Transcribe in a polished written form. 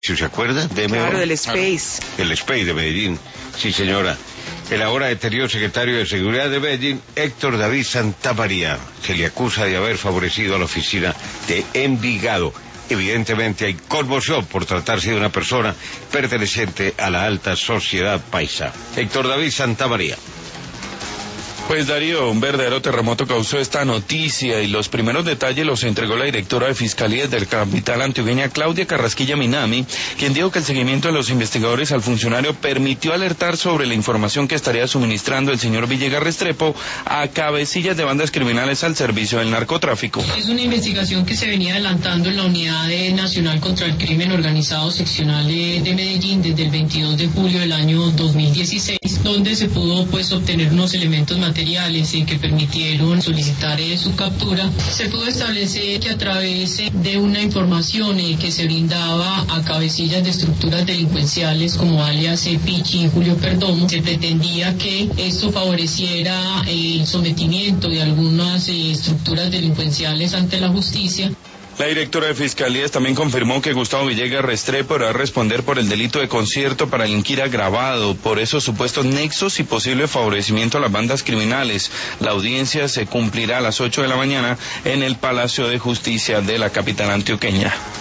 edificio, ¿se acuerda? Claro, del Space. El Space de Medellín, sí señora. El ahora anterior secretario de Seguridad de Medellín, Héctor David Santamaría, se le acusa de haber favorecido a la oficina de Envigado. Evidentemente hay conmoción por tratarse de una persona perteneciente a la alta sociedad paisa. Héctor David Santamaría. Pues Darío, un verdadero terremoto causó esta noticia y los primeros detalles los entregó la directora de Fiscalía del capital antioqueña, Claudia Carrasquilla Minami, quien dijo que el seguimiento de los investigadores al funcionario permitió alertar sobre la información que estaría suministrando el señor Villegas Restrepo a cabecillas de bandas criminales al servicio del narcotráfico. Es una investigación que se venía adelantando en la Unidad Nacional contra el Crimen Organizado Seccional de Medellín desde el 22 de julio del año 2016, donde se pudo obtener unos elementos materiales que permitieron solicitar su captura. Se pudo establecer que a través de una información que se brindaba a cabecillas de estructuras delincuenciales como alias Pichi y Julio Perdomo, se pretendía que esto favoreciera el sometimiento de algunas estructuras delincuenciales ante la justicia. La directora de Fiscalías también confirmó que Gustavo Villegas Restrepo deberá responder por el delito de concierto para delinquir agravado, por esos supuestos nexos y posible favorecimiento a las bandas criminales. La audiencia se cumplirá a las 8 de la mañana en el Palacio de Justicia de la capital antioqueña.